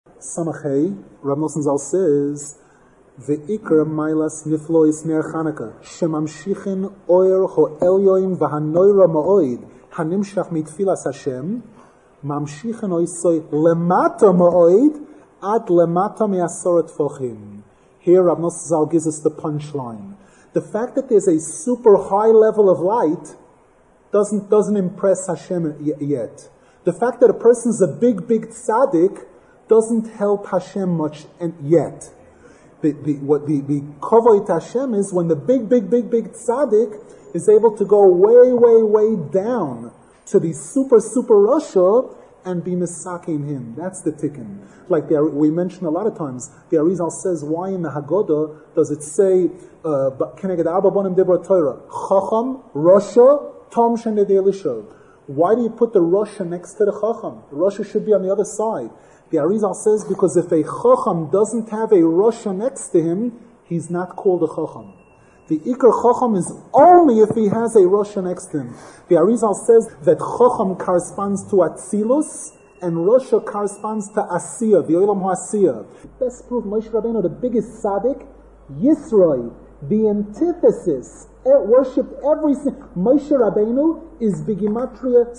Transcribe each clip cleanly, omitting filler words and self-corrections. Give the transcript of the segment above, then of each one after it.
Samachay, Rav Nosson Zal says, Ve'ikr mailas niflois ner Chanukah, shemamshichin oir ho'elyoim v'hanoira ma'oid, hanimshach mitfilas Hashem, mamshichin oisoi lemata ma'oid, ad lemata me'asoret fochim. Here Rav Nosson Zal gives us the punchline. The fact that there's a super high level of light doesn't impress Hashem yet. The fact that a person's a big tzaddik doesn't help Hashem much yet. The kavod Hashem is when the big tzaddik is able to go way down to the super Rasha and be misaking him. That's the tikkun. Like we mentioned a lot of times, the Arizal says, why in the Haggadah does it say, Keneged Arba Bonim Dibra Torah, Chacham, Rasha, Tom Shendei Elisha? Why do you put the Rasha next to the Chacham? The Rasha should be on the other side. The Arizal says because if a Chacham doesn't have a Rasha next to him, he's not called a Chacham. The Iker Chacham is only if he has a Rasha next to him. The Arizal says that Chacham corresponds to Atzilus and Rasha corresponds to Asiya, the Olam HaAsiya. Best proof, Moshe Rabbeinu, the biggest tzaddik, Yisroi, the antithesis, worshipped Moshe Rabbeinu is Bigimatria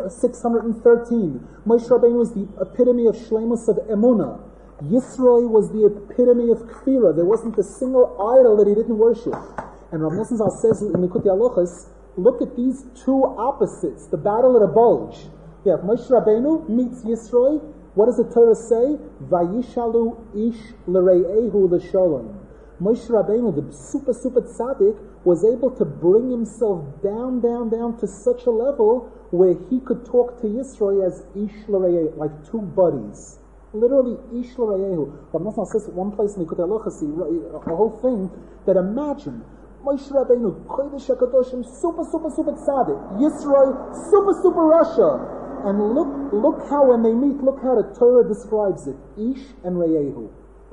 613. Moshe Rabbeinu is the epitome of Shleimus of Emunah. Yisroi was the epitome of Kfira. There wasn't a single idol that he didn't worship. And Rav Nosson Zal says in Likutei Halachos, look at these two opposites, the battle of the bulge. You have Moshe Rabbeinu meets Yisroi. What does the Torah say? Vayishalu ish l'rei'ehu l'sholom. Moshe Rabbeinu, the super tzaddik, was able to bring himself down to such a level where he could talk to Yisroi as ish l'rei'ehu, like two buddies. Literally, ish l'rei'ehu. Rav Nosson says one place in the Likutei Halachos, a whole thing, that imagine Moshe Rabbeinu, Kodesh HaKadoshim, super tzaddik, Yisroi, super Rasha. And look how when they meet, look how the Torah describes it, ish and rei'ehu.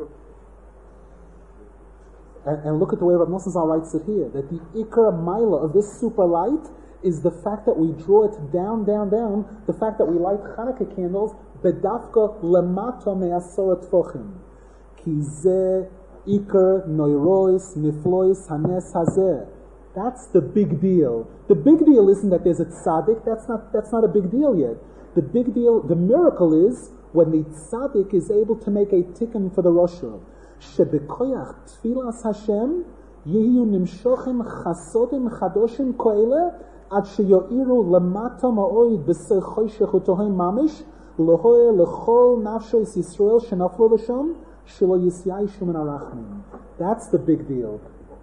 And look at the way Rav Nosson Zal writes it here, that the Ikar Maila of this super light is the fact that we draw it down, the fact that we light Chanukah candles, bedafka lemata me'asoret fochim. Ki ze Ikar noirois niflois hanes hazeh. That's the big deal. The big deal isn't that there's a tzaddik, that's not a big deal yet. The big deal, the miracle is when the tzaddik is able to make a tikkun for the Rasha. Shebekoyach tfilas Hashem yehiyu nimshochim chasodim chadoshim koele ad sheyoiru lemata ma'oid b'sei choshech utohim mamish lehoe lechol nafshois Yisrael shenaflo l'sham shelo yisyaishu min arachmin. That's the big deal.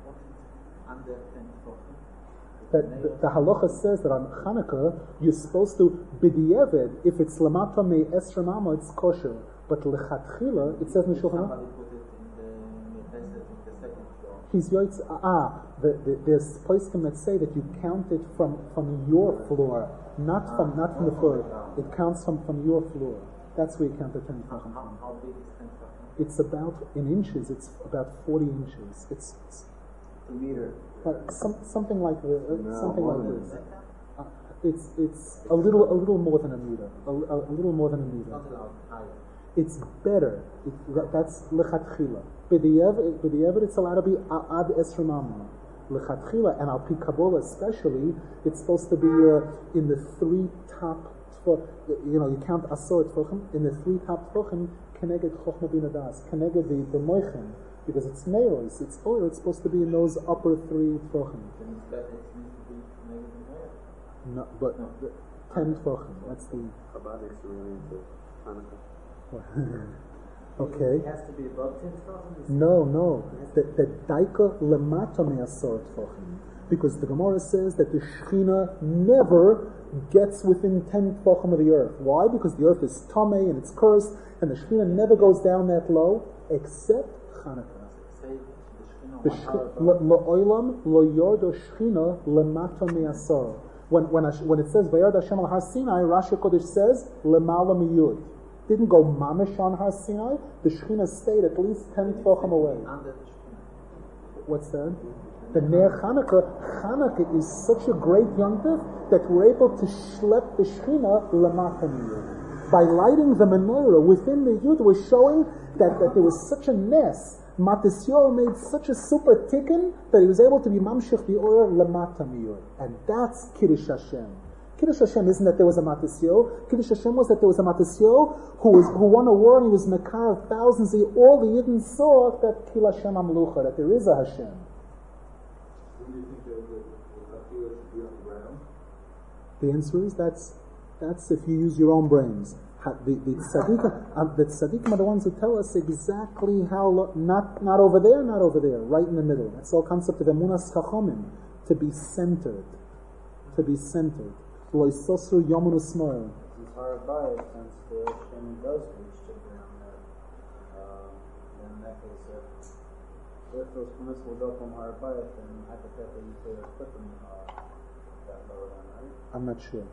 That the halacha says that on Chanukah you're supposed to b'di'evet, if it's lemata me esrei mama, it's kosher, but lechatchila it says in Shulchan Aruch. He's yoitz. There's poskim that say that you count it from your floor, not from the floor. It counts from your floor. That's where you count the 10 tefachim. How big is 10 tefachim? It's about in inches. It's about 40 inches. It's a meter. Something like this. It's a little more than a meter. A little more than a meter. Not allowed higher. It's better. That's lechatchila. B'di'evet it's allowed to be ad esrei mama. Lechatchila, and al pi Kabbalah especially, it's supposed to be in the three top. You count asor tefachim in the three top tefachim. Keneged chochma bina das. Keneged the moichin, because it's neiros. It's oil. It's supposed to be in those upper three tefachim. No, but 10 tefachim. That's the. Chabad is really into Hanukkah. Okay. It has to be above 10 tefachim? No. The daika lemata me'asor tefachim. Because the Gemara says that the Shechina never gets within 10 tefachim of the earth. Why? Because the earth is tamei and it's cursed, and the Shechina never goes down that low, except Chanukah. La'olam lo yordo Shechina lemata me'asor. When it says Vayard Hashem al Har Sinai, Rashi Kodesh says lemala miyud. Didn't go mamish on Har Sinai. The Shechina stayed at least 10 tefachim away. What's that? The Ner Chanukah is such a great yontif that we're able to schlep the Shechina lamata miyud. By lighting the menorah within the Yud, we're showing that there was such a ness. Matisyahu made such a super tikkun that he was able to be mamshich the oil lamata miyur. And that's Kiddush Hashem. Kiddush Hashem isn't that there was a Matisyahu. Kiddush Hashem was that there was a Matisyahu who won a war and he was Mekar of thousands. All the Yidden saw that Kil Hashem Amlucha, that there is a Hashem. Do you think that the Chafila should be on the ground? The answer is that's if you use your own brains. The tzaddikim are the ones who tell us exactly how, not over there, right in the middle. That's the whole concept of emunas chachomim, to be centered. Lo yisosru yomun usmoel. Since Harabayah, since the Shem does reach to the ground there, then in that case, if those permissible go from Harabayah, then hypothetically you could put them that lower down, right? I'm not sure.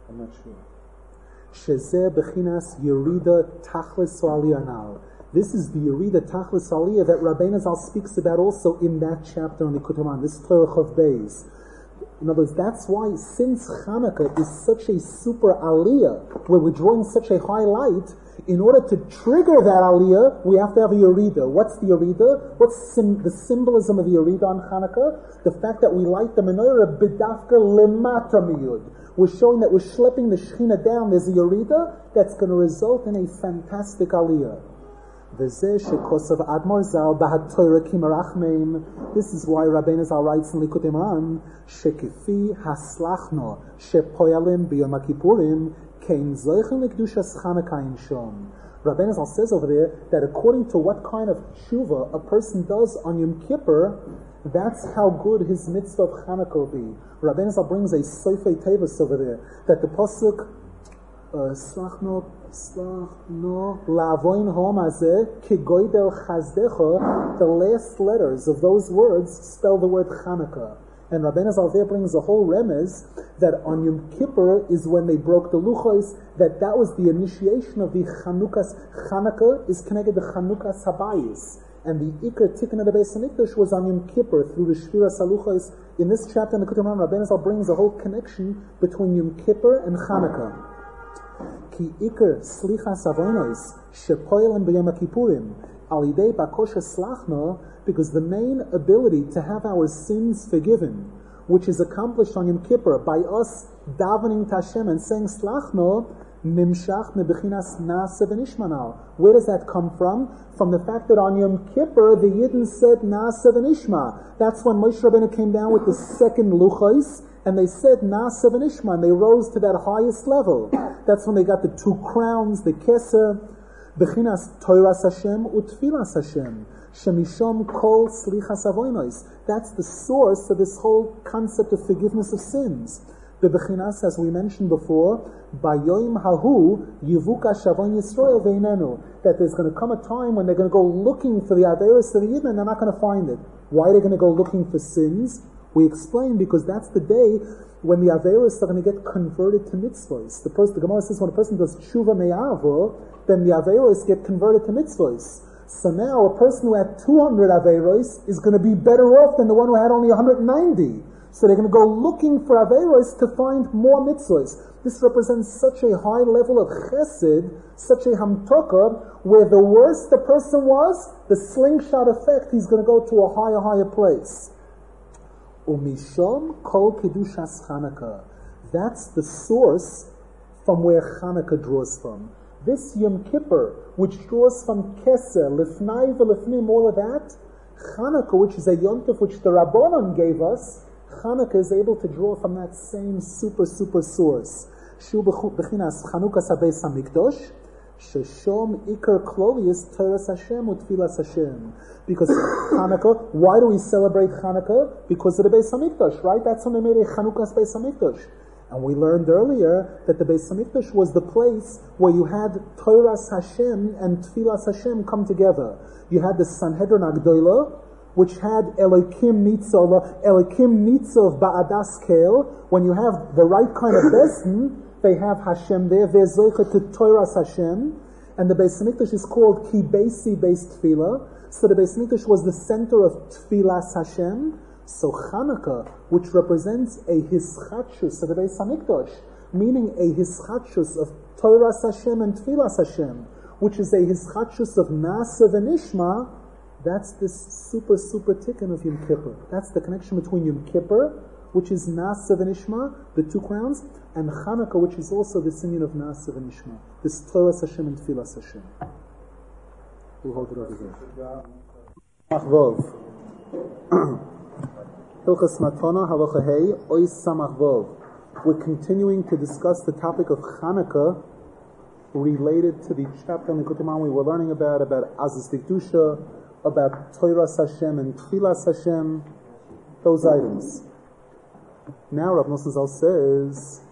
Shezeh bechinas Yerida Tachlis Aliyah now. This is the Yerida Tachlis Aliyah that Rabbeinu Zal speaks about also in that chapter on the Kutuman, this Torah of Beis. In other words, that's why, since Hanukkah is such a super Aliyah, where we're drawing such a high light, in order to trigger that Aliyah, we have to have a Yerida. What's the Yerida? What's the symbolism of the Yerida on Hanukkah? The fact that we light the menorah bidafka lemata miyud. We're showing that we're schlepping the Shechina down. There's a Yerida that's going to result in a fantastic Aliyah. This is why Rabbeinu Zal writes in Likutei Moharan, Shekifi haslachno shepoyalim b'yom kippurim kein zoichen l'kedushas Chanukah in shom. Rabbeinu Zal says over there that according to what kind of tshuva a person does on Yom Kippur, that's how good his mitzvah of Chanukah will be. Rabbeinu Zal brings a Sofei Tevis over there, that the pasuk Slachno la'avoin hom hazeh ki goydel chazdecha, the last letters of those words spell the word Chanukah. And Rabbeinu Zal there brings a whole remez that on Yom Kippur is when they broke the luchos, that was the initiation of the Chanukah's. Chanukah is connected to Chanukah's Habayis. And the Iker Tikkun of the Beis HaMikdash was on Yom Kippur through the Shviras Haluchos. In this chapter in the Kutuman, Rabbeinu Zal brings a whole connection between Yom Kippur and Chanukah. Ki Iker Slichas Avonos Shepoyelim B'Yom Kippurim Alidei Bakosha Slachno, because the main ability to have our sins forgiven, which is accomplished on Yom Kippur by us davening to Hashem and saying Slachno, Nimshach mebechinas Naaseh v'nishmanal. Where does that come from? From the fact that on Yom Kippur the Yidden said Naaseh v'nishma. That's when Moshe Rabbeinu came down with the second luchos, and they said Naaseh v'nishma, and they rose to that highest level. That's when they got the two crowns, the keser, bechinas Toras Hashem utfilas Hashem. Shemishom kol slichas avonos. That's the source of this whole concept of forgiveness of sins. Bebechinas, as we mentioned before, Bayoim Hahu Yivuka Shavon Yisrael Veinenu, that there's going to come a time when they're going to go looking for the Averis of the Yidden and they're not going to find it. Why are they going to go looking for sins? We explain because that's the day when the Averis are going to get converted to mitzvahs. The Gemara says when a person does tshuva me'avo, then the Averis get converted to mitzvahs. So now a person who had 200 Averis is going to be better off than the one who had only 190. So they're going to go looking for Averos to find more mitzvahs. This represents such a high level of chesed, such a hamtokah, where the worse the person was, the slingshot effect, he's going to go to a higher place. Umishom kol kedushas Chanukah. That's the source from where Chanukah draws from. This Yom Kippur, which draws from Keser, Lifnai v'Lifnim, all of that, Chanukah, which is a yontif which the Rabbanon gave us, Chanukah is able to draw from that same super source. Shu bechinas Chanukah Beis HaMikdash, sheshom ikar klolius Toras Hashem utfilas Hashem. Because Chanukah, why do we celebrate Chanukah? Because of the Beis HaMikdash, right? That's when they made a Chanukah's Beis HaMikdash. And we learned earlier that the Beis HaMikdash was the place where you had Toras Hashem and Tfilas Hashem come together. You had the Sanhedrin Agdolah, which had Elokim Nitzah of Ba'adas Kel. When you have the right kind of Besin, they have Hashem there. There's Zoicha to Toras Hashem. And the Beis HaMikdash is called Ki Beisi Beis Tfilah. So the Beis HaMikdash was the center of Tfilas Hashem. So Chanukah, which represents a hischatshus of the Beis HaMikdash, meaning a hischatshus of Toras Hashem and Tfilas Hashem, which is a hischatshus of Nasa v'Nishma. That's this super tikkun of Yom Kippur. That's the connection between Yom Kippur, which is Nasa v'Nishma, the two crowns, and Chanukah, which is also the union of Nasa v'Nishma, this Toras Hashem and Tfilas Hashem. We'll hold it over here. Samach Hilchas Matana Halacha Hey Ois Samach Vov. We're continuing to discuss the topic of Chanukah related to the chapter in Likutei Moharan we were learning about Azaz Dikdusha, about Toras Hashem and Tfilas Hashem, those items. Now Rav Nosson Zal says,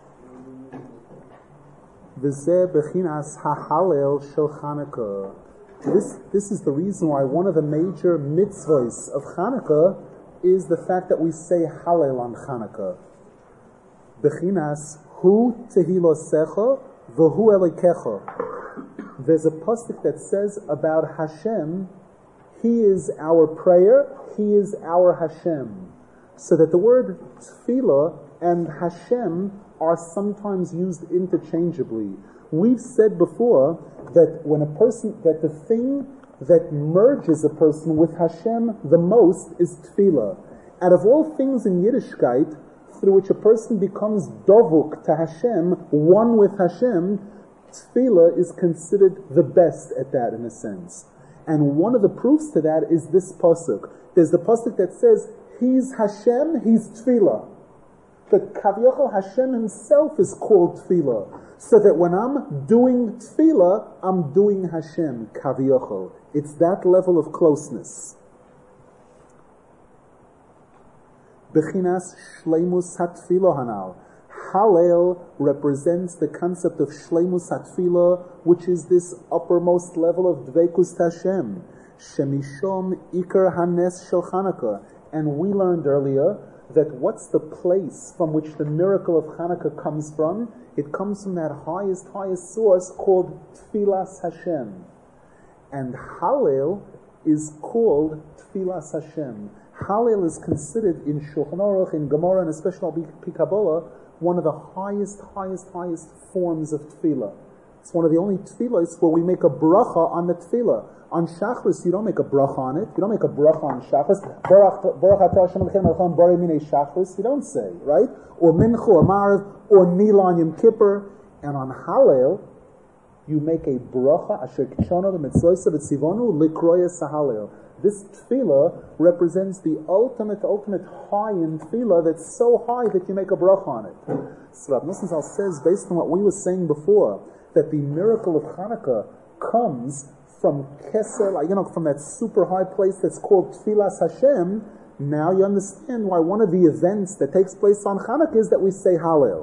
V'zeh bechinas ha'halel shel Chanukah. This is the reason why one of the major mitzvahs of Chanukah is the fact that we say Hallel on Chanukah. Bechinas hu tehilosecha v'hu elikecha. There's a pasuk that says about Hashem, He is our prayer, He is our Hashem. So that the word tefillah and Hashem are sometimes used interchangeably. We've said before that when that the thing that merges a person with Hashem the most is tefillah. Out of all things in Yiddishkeit, through which a person becomes dovuk to Hashem, one with Hashem, tefillah is considered the best at that in a sense. And one of the proofs to that is this pasuk. There's the pasuk that says, He's Hashem, He's tefillah. But Kaviyachol Hashem Himself is called tefillah. So that when I'm doing tefillah, I'm doing Hashem, Kaviyachol. It's that level of closeness. Bechinas Shleimus HaTfilah Hanal. Hallel represents the concept of Shleimus HaTfilah, which is this uppermost level of Dveikus Hashem. Shemishom Iker Hanes Shel Chanukah. And we learned earlier that what's the place from which the miracle of Chanukah comes from? It comes from that highest source called Tfilas Hashem. And Hallel is called Tfilas Hashem. Hallel is considered in Shulchan Aruch, in Gemara, and especially in Kabbalah, one of the highest forms of tefillah. It's one of the only tefillahs where we make a bracha on the tefillah. On Shachris, you don't make a bracha on it. You don't make a bracha on Shachris. Baruch atah Hashem Elokeinu melech haolam borei minei Shachris. You don't say, right? Or Mincha, or Marav, or Nila on Yom Kippur. And on Hallel, you make a bracha asher k'shono v'mitzvosav v'tzivonu likroya sahalel. This tefillah represents the ultimate high in tefillah that's so high that you make a bracha on it. So Rav Nosson Zal says, based on what we were saying before, that the miracle of Chanukah comes from Keser, from that super high place that's called Tfilas Hashem. Now you understand why one of the events that takes place on Chanukah is that we say Hallel.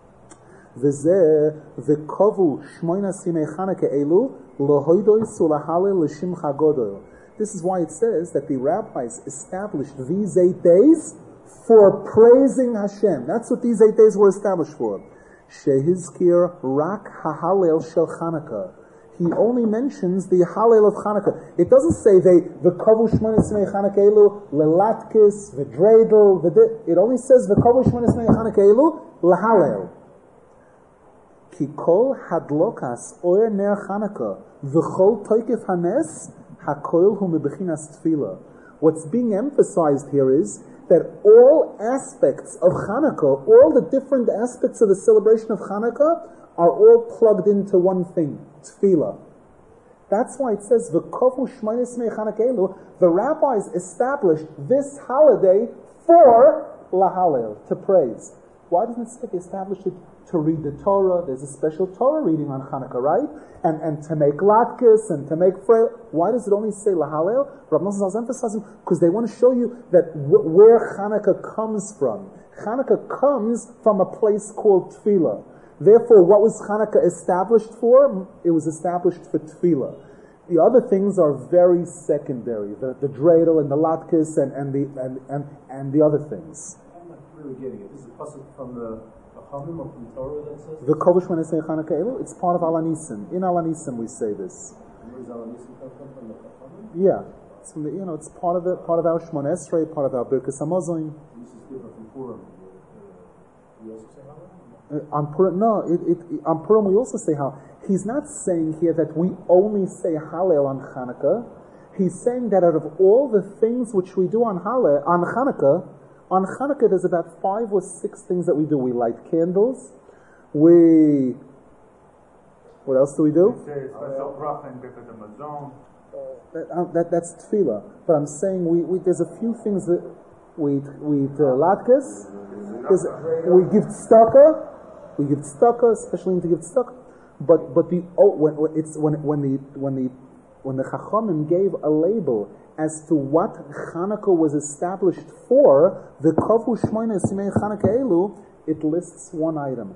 V'zeh v'kovu shmoina simei Chanukah elu lohoidois ulahallel l'shimcha godol. This is why it says that the rabbis established these 8 days for praising Hashem. That's what these 8 days were established for. Shehizkir rak ha'halel shel Chanukah. He only mentions the Hallel of Chanukah. It doesn't say v'kovu shmoina simei Chanukah elu lelatkis v'dreidel. It only says v'kovu shmoina simei Chanukah elu l'Hallel. Ki kol hadlokas oyer ner Chanukah v'chol toikif hanes hakoil hu mebechinas tefillah. What's being emphasized here is that all aspects of Chanukah, all the different aspects of the celebration of Chanukah, are all plugged into one thing, tefillah. That's why it says, V'kovu shmoina simei Chanukah elu. The rabbis established this holiday for lahallel, to praise. Why doesn't it say they established it to read the Torah? There's a special Torah reading on Chanukah, right? And to make latkes and to make frail. Why does it only say lahallel? Rav Nosson Zal is emphasizing because they want to show you that where Chanukah comes from. Chanukah comes from a place called tefillah. Therefore, what was Chanukah established for? It was established for tefillah. The other things are very secondary. The dreidel and the latkes and the other things. I'm not really getting it. This is a pasuk from the Chachamim or from Torah that says? The Kovish when they say Chanukah Elu, it's part of Alanisim. In Alanisim we say this. Where does Alanisim come from the Chachamim? Yeah, it's from it's part of our Shmon Esrei, part of our Birkas Hamazon. This is different from Purim. You also say Hallel? On Purim, on Purim we also say Hallel. He's not saying here that we only say Hallel on Hanukkah. He's saying that out of all the things which we do on Hanukkah, there's about 5 or 6 things that we do. We light candles. What else do we do? That's tefillah. But I'm saying there's a few things that we eat latkes. We give tzedakah. We give tzedakah, especially to give tzedakah. But when the Chachamim gave a label as to what Chanukah was established for, the Kavu Shmoina Simei Chanukah Elu, it lists one item.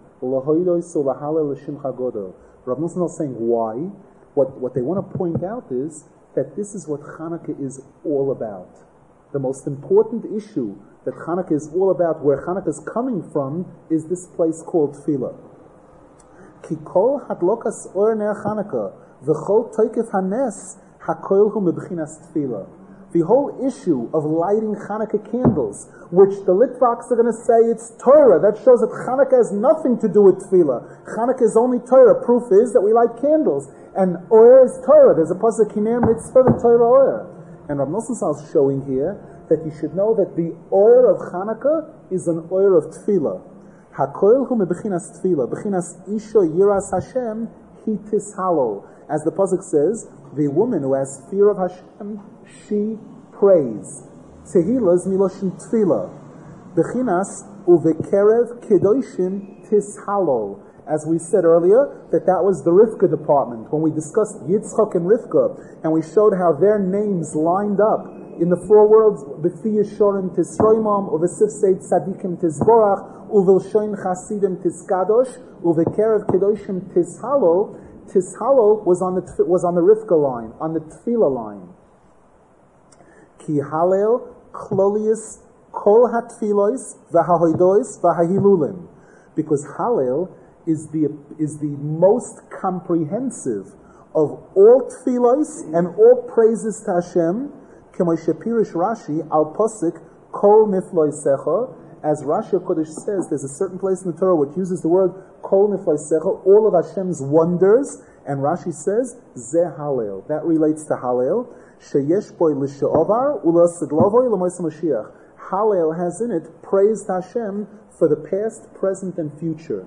Rav Nosson is saying why. What they want to point out is that this is what Chanukah is all about. The most important issue that Chanukah is all about, where Chanukah is coming from, is this place called Tefillah. Ki kol hadlokas or ner Chanukah v'chol toikef hanes hakoil hu mebchinas Tefillah. The whole issue of lighting Chanukah candles, which the Litvaks are going to say it's Torah, that shows that Chanukah has nothing to do with Tefillah. Chanukah is only Torah. Proof is that we light candles. And oil is Torah. There's a pasuk Kiner mitzvah the Torah oil. And Rav Nosson is showing here that you should know that the oil of Chanukah is an oil of Tefillah. Hakoil hu mebechinas Tefillah. Bechinas isha yiras Hashem hi tishalol. As the pasuk says, the woman who has fear of Hashem, she prays. Tehillah is miloshin tefillah. Bechinas uvekerev kedoshim tishalol. As we said earlier, that was the Rivka department. When we discussed Yitzchak and Rivka, and we showed how their names lined up in the 4 worlds, B'fi Yeshorim tisroimam, uvesif seid tzadikim tisborach, uvilshoin chasidim tiskadosh, uvekerev kedoshim tishalol. Tishalol was on the Rivka line, on the Tefillah line. Ki halel klolius kol hatfilos v'hahoidos v'hahilulim, because halel is the most comprehensive of all tefillos and all praises to Hashem. K'mo shepirish Rashi al posik kol nifloisecha. As Rashi Kodesh says, there's a certain place in the Torah which uses the word kol nifloisecha, all of Hashem's wonders, and Rashi says zeh halel. That relates to halel. Sheyesh boi l'she'ovar u'la'sidlovoi l'mois Mashiach. Halel has in it praise to Hashem for the past, present, and future.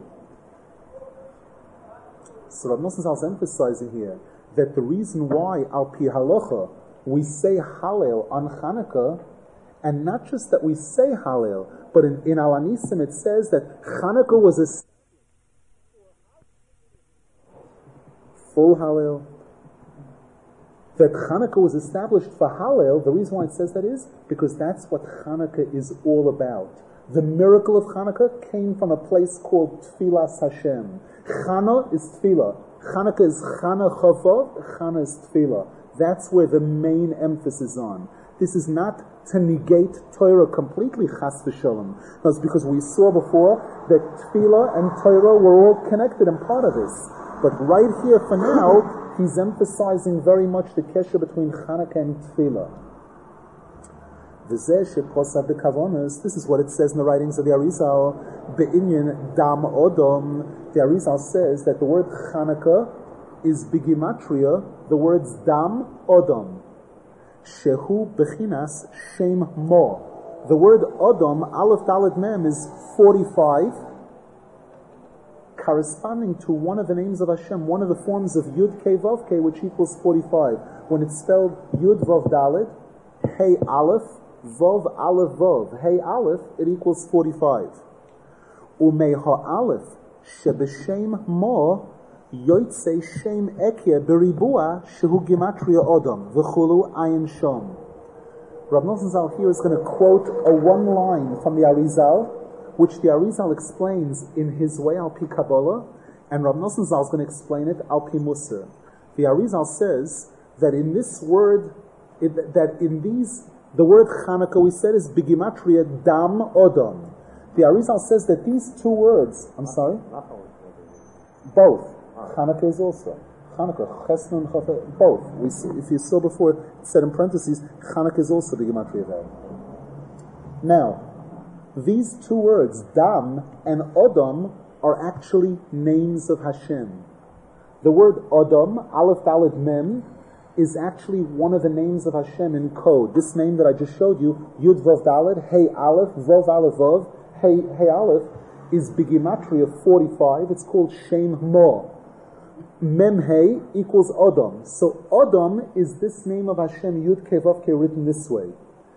So Rav Nosson is emphasizing here that the reason why al pi halacha we say Hallel on Chanukah, and not just that we say Hallel, but in Al Anisim it says that Chanukah was a full Hallel. That Chanukah was established for Hallel. The reason why it says that is because that's what Chanukah is all about. The miracle of Chanukah came from a place called Tfilas Hashem. Chana is Tfilah. Chanukah is Chana Chavov, Chana is Tfilah. That's where the main emphasis on. This is not to negate Torah completely, chas v'shalom. No, it's because we saw before that Tfilah and Torah were all connected and part of this. But right here for now, he's emphasizing very much the kesher between Chanukah and Tfilah. This is what it says in the writings of the Arizal. Be'inyan dam odom. The Arizal says that the word Chanukah is bigimatria, the words dam odom. Shehu bechinas shem mo. The word odom, aleph dalet mem, is 45, corresponding to one of the names of Hashem, one of the forms of Yud Kei Vav Kei, which equals 45. When it's spelled Yud Vav Dalet, Hey Aleph, Vav Aleph Vav, Hey Aleph, it equals 45. Umei Ha-Aleph, Shebeshem Mo, Yoitze Shem Ekye Beribua, Shehu Gematria Odom, V'chulu Ayin Shom. Rav Nosson Zal here is going to quote a one line from the Arizal, which the Arizal explains in his way al pi Kabbalah, and Rav Nosson Zal is going to explain it al pi Musar. The Arizal says that in this word, the word Chanukah we said is bigimatria dam odom. The Arizal says that these two words, I'm sorry? Both. Chanukah is also. Chanukah, Chesnun, both. If you saw before, it said in parentheses, Chanukah is also bigimatria vav. Now, these two words, dam and odom, are actually names of Hashem. The word Adam, Aleph Daled Mem, is actually one of the names of Hashem in code. This name that I just showed you, Yud Vav Daled, Hey Aleph, Vav Aleph Vav, Hey Aleph, is Begimatria 45. It's called Shem Mo. Mem Hey equals Adam. So Adam is this name of Hashem, Yud Kei Vav Kei, written this way.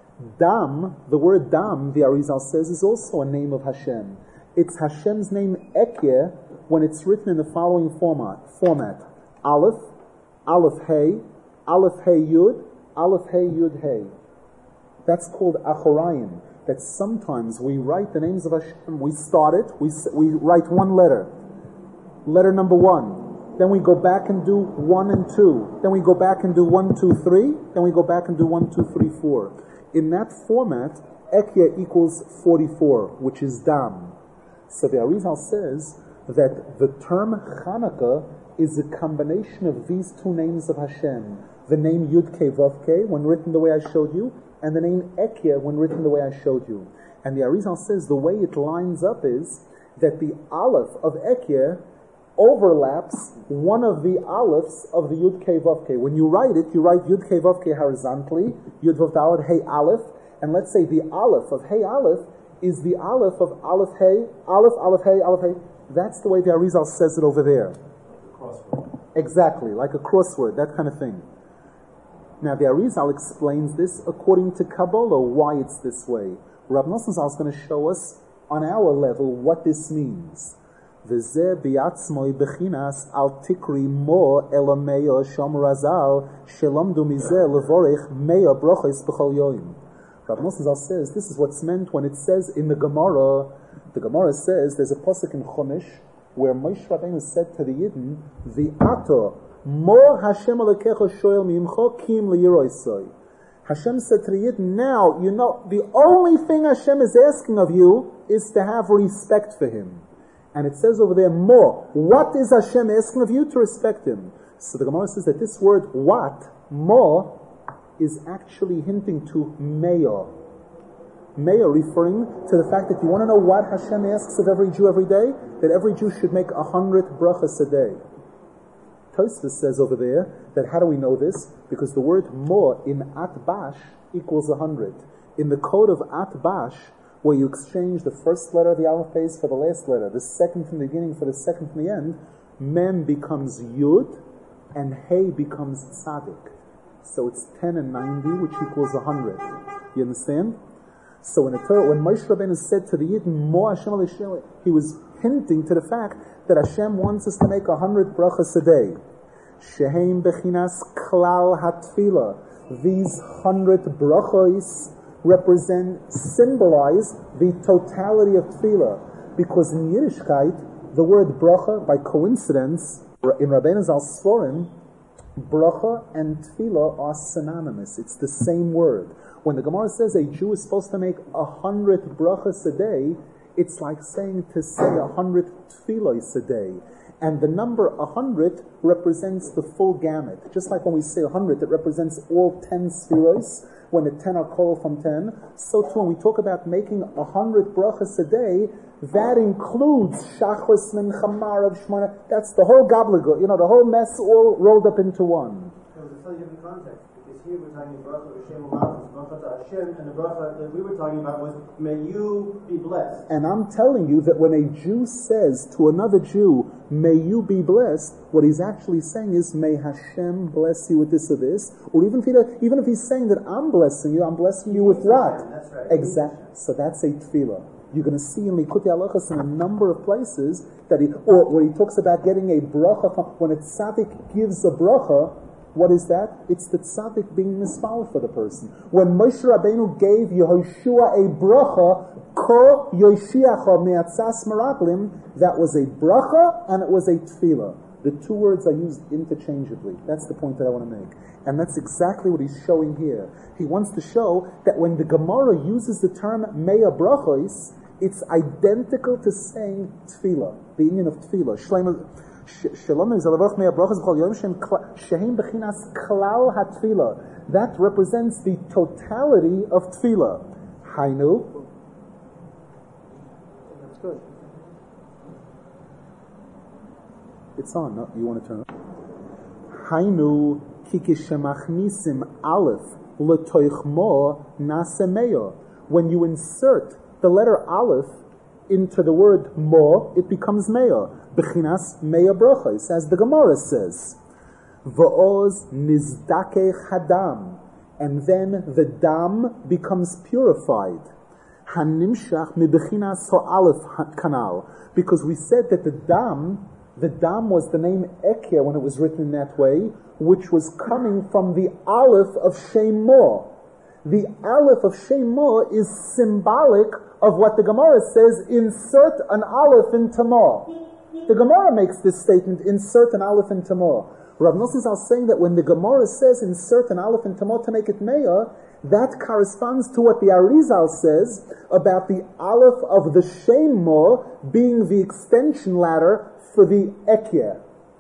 Dam, the word Dam, the Arizal says, is also a name of Hashem. It's Hashem's name Ekyeh when it's written in the following format. Aleph, Aleph Hey, Aleph Hey Yud, Aleph Hey Yud Hey. That's called Achorayim. That sometimes we write the names of Hashem, we start it, we write one letter. Letter number 1. Then we go back and do 1 and 2. Then we go back and do 1, 2, 3. Then we go back and do 1, 2, 3, 4. In that format, Ekyeh equals 44, which is Dam. So the Arizal says that the term Chanukah is a combination of these two names of Hashem. The name Yud Kei Vav Kei, when written the way I showed you, and the name Ekyeh, when written the way I showed you. And the Arizal says the way it lines up is that the Aleph of Ekyeh overlaps one of the Alephs of the Yud Kei Vav Kei. When you write it, you write Yud Kei Vav Kei horizontally, Yud Vav Daled Hey Aleph, and let's say the Aleph of Hey Aleph is the Aleph of Aleph Hey, Aleph, Aleph Hey, Aleph Hey. That's the way the Arizal says it over there. Crossword. Exactly, like a crossword, that kind of thing. Now the Arizal explains this according to Kabbalah, why it's this way. Rav Nosson Zal is going to show us on our level what this means. V'zeh bi'atzmoi bechinas al tikri mo ela meyo shom razal shelomdu mizeh levorech meyo brochos b'chol yoim. Rav Nosson Zal says this is what's meant when it says in the Gemara. The Gemara says there's a pasuk in Chumash where Moshe Rabbeinu said to the Yidden, "V'ato mo Hashem alekecha shoyel mimcho kim liyiroisoi." Hashem said to the Yidden, now you know the only thing Hashem is asking of you is to have respect for Him. And it says over there, more. What is Hashem asking of you? To respect Him. So the Gemara says that this word, what, more, is actually hinting to meyo. Meyo referring to the fact that you want to know what Hashem asks of every Jew every day? That every Jew should make 100 brachas a day. Tosfos says over there that how do we know this? Because the word more in Atbash equals 100. In the code of Atbash, where you exchange the first letter of the Aleph Beis for the last letter, the second from the beginning for the second from the end, Mem becomes Yud, and Hey becomes Tzadik. So it's 10 and 90, which equals 100. You understand? So when Moshe Rabbeinu said to the Yidden, Mo Hashem Aleishem, he was hinting to the fact that Hashem wants us to make 100 brachas a day. Sheheim bechinas klal hatfila. These 100 brachos symbolize the totality of tefillah. Because in Yiddishkeit, the word bracha, by coincidence, in Rabbeinu Zal Sforim, bracha and tefillah are synonymous. It's the same word. When the Gemara says a Jew is supposed to make 100 brachas a day, it's like saying to say 100 tefillos a day. And the number 100 represents the full gamut. Just like when we say 100, it represents all 10 spheros. When the 10 are called from 10, so too when we talk about making 100 brachas a day, that includes Shachris, Mincha, Marav, Shmona. That's the whole gobbledygook, the whole mess all rolled up into one. There's a slightly different context, because here we're talking about bracha Hashem Malachus, bracha to Hashem, and the bracha that we were talking about was, may you be blessed. And I'm telling you that when a Jew says to another Jew, may you be blessed, what he's actually saying is, may Hashem bless you with this or this, or even if he's saying that I'm blessing you with what? That's right. Exactly. So that's a tefillah. You're going to see in Likutei Halachos in a number of places that or where he talks about getting a bracha when a tzaddik gives a bracha. What is that? It's the tzaddik being mismal for the person. When Moshe Rabbeinu gave Yehoshua a bracha, ko yoshiacha me'atzas meraglim, that was a bracha and it was a tefillah. The two words are used interchangeably. That's the point that I want to make. And that's exactly what he's showing here. He wants to show that when the Gemara uses the term meya brachos, it's identical to saying tefillah, the union of tefillah. That represents the totality of tefillah. Hainu. That's good. It's on. No, you want to turn it on? Hainu kikishemachnisim aleph l'toich mo nasemeyo. When you insert the letter aleph into the word mo, it becomes meyo. Bechinas meya brochos, as the Gemara says. Va'oz nizdake hadam. And then the dam becomes purified. Hanimshach mibechinas ha'aleph kanal. Because we said that the dam was the name Ekya when it was written in that way, which was coming from the aleph of Shem Mo. The aleph of Shem Mo is symbolic of what the Gemara says, insert an aleph into Mo. The Gemara makes this statement, insert an aleph into Mo. Rav Nosson Zal saying that when the Gemara says insert an aleph into Mo to make it Meya, that corresponds to what the Arizal says about the aleph of the Shem Mo being the extension ladder for the Ekya.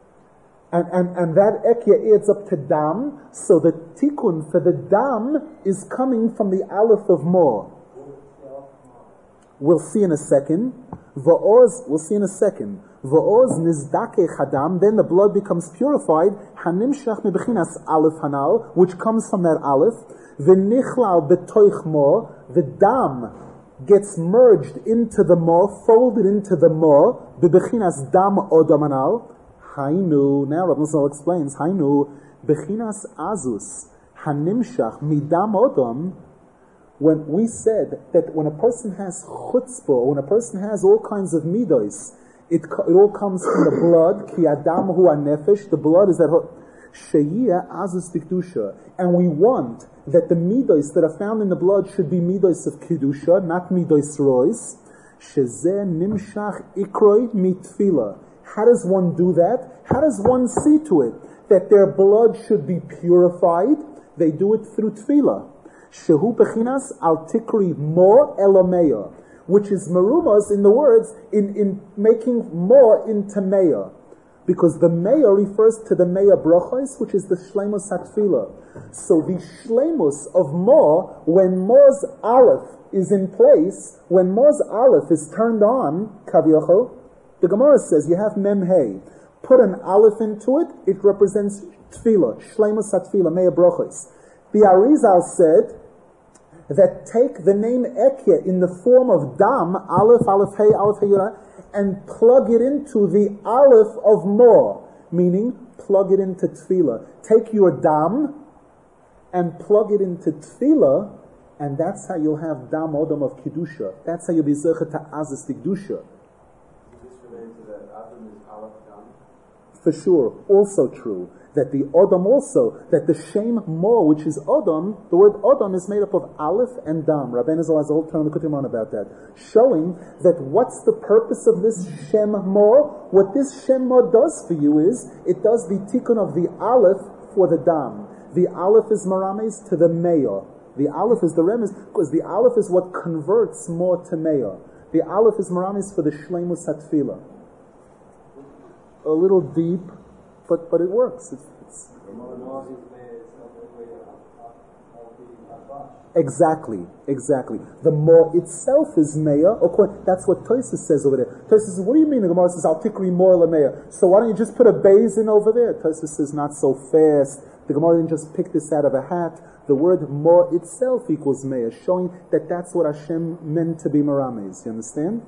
And that Ekya adds up to Dam, so the Tikkun for the Dam is coming from the aleph of Mo. We'll see in a second. We'll see in a second. Va'oz nizdake chadam, then the blood becomes purified, hanimshach mebechinas aleph hanal, which comes from that aleph, v'nichlal betoich mo, the dam gets merged into the mo, folded into the mo, bebechinas dam odam hanal, hainu, now Rav Nosson explains, hainu, bechinas azus, hanimshach midam odam. When we said that when a person has chutzpah, when a person has all kinds of midos, it all comes from the blood. Ki adam hu nefesh. The blood is that sheyia azus dikdusha, and we want that the midos that are found in the blood should be midos of kedusha, not midos rois. Shezeh nimshach ikroi mitfila. How does one do that? How does one see to it that their blood should be purified? They do it through tefillah. Shehu bechinas al tikri mo elomeya, which is merumas in the words, in making mo into meya. Because the meya refers to the meya brachos, which is the shleimus hatfila. So the shleimus of mo, when mo's aleph is in place, when mo's aleph is turned on, kaviyachol, the Gemara says you have mem hey. Put an aleph into it, it represents tefillah, shleimus hatfila, meya brachos. The Arizal said that take the name Ekya in the form of Dam, Aleph, Aleph, Hey, Yura, and plug it into the Aleph of Mo, meaning plug it into Tefillah. Take your Dam and plug it into Tefillah, and that's how you'll have Dam Odom of Kedusha. That's how you'll be Zechet to Azis Kedusha. Is this related to that Adam is Aleph Dam? For sure. Also true. That the Odom also, that the Shem Mo, which is Odom, the word Odom is made up of Aleph and Dam. Rabbeinu Zal has a whole term in the Kutimon about that. Showing that what's the purpose of this Shem Mo? What this Shem Mo does for you is, it does the tikkun of the Aleph for the Dam. The Aleph is Marames to the Meya. The Aleph is the Remes, because the Aleph is what converts Mo to Meya. The Aleph is Marames for the Shleimus Hatfila. A little deep, but it works. It's Exactly. The mo itself is meya. That's what Tosfos says over there. Tosfos says, what do you mean? The Gemara says, al tikri mo meya. So why don't you just put a beis in over there? Tosfos says, not so fast. The Gemara didn't just pick this out of a hat. The word mo itself equals meya, showing that that's what Hashem meant to be merames. You understand?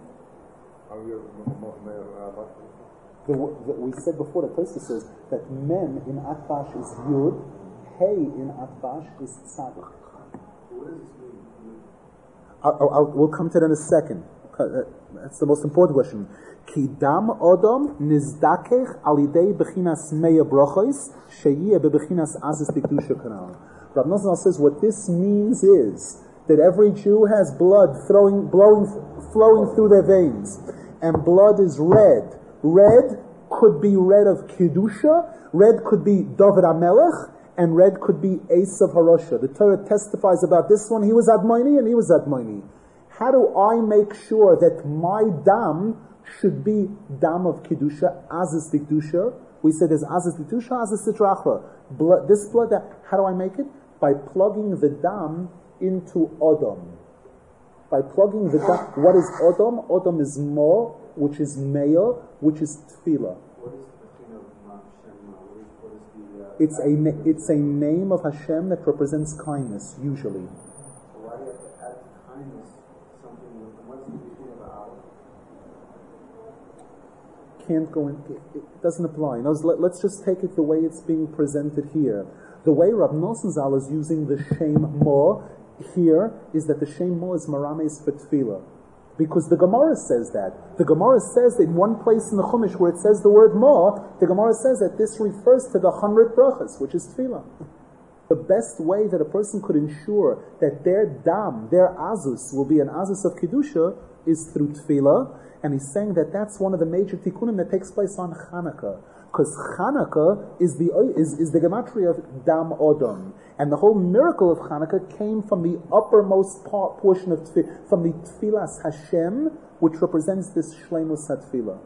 We said before that Tosfos says that mem in atbash is yud, hey in atbash is tzaddik. What does this mean? We'll come to that in a second. That's the most important question. Ki dam odom nizdakech alidei bechinas meya brochos sheyeh bebechinas azis dikdusha kanal. Rav Nosson says what this means is that every Jew has blood flowing through their veins, and blood is red. Red could be red of Kedusha, red could be David HaMelech, and red could be Esav Harosha. The Torah testifies about this one, he was Admoini and he was Admoini. How do I make sure that my dam should be dam of Kedusha, Azis Dikdusha? We said there's Azis Dikdusha, Azis Ditrachra. This blood, how do I make it? By plugging the dam into Odom. By plugging the dam, what is Odom? Odom is Mo, which is Meya, which is Tefillah. What is the It's a name of Hashem that represents kindness, usually. So why do you have to add kindness something with what's the beginning of the aleph? Can't go in. It doesn't apply. Now, let's just take it the way it's being presented here. The way Rab Nosson Zal is using the Shem Mo here is that the Shem Mo is Marames for Tefillah. Because the Gemara says that. The Gemara says that in one place in the Chumash where it says the word Mo, the Gemara says that this refers to the 100 brachas, which is Tefillah. The best way that a person could ensure that their dam, their azus, will be an azus of Kedusha is through Tefillah. And he's saying that that's one of the major tikkunim that takes place on Chanukah. Because Chanukah is the gematria of Dam Odom. And the whole miracle of Chanukah came from the uppermost portion of Tefillah, from the Tfilas Hashem, which represents this Shleimus HaTfilah.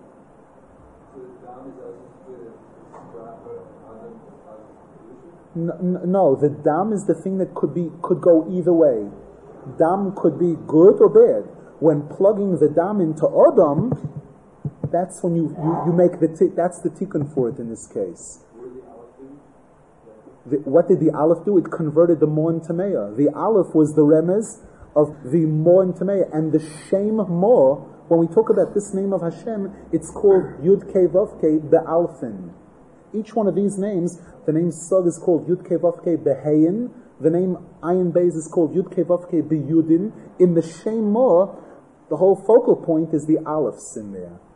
No, the Dam is the thing that could go either way. Dam could be good or bad. When plugging the Dam into Odom, that's when you make that's the tikkun for it in this case. What did the Aleph do? It converted the Mo into Meah. The Aleph was the remez of the Mo into Meah. And the Shem Mo, when we talk about this name of Hashem, it's called Yud Kei Vav Kei Be'alfin. Each one of these names, the name Sog is called Yud Kei Vav Kei Be'heyin. The name Ayin Beis is called Yud Kei Vav Kei Be'yudin. In the Shem Mo, the whole focal point is the Alephs in there.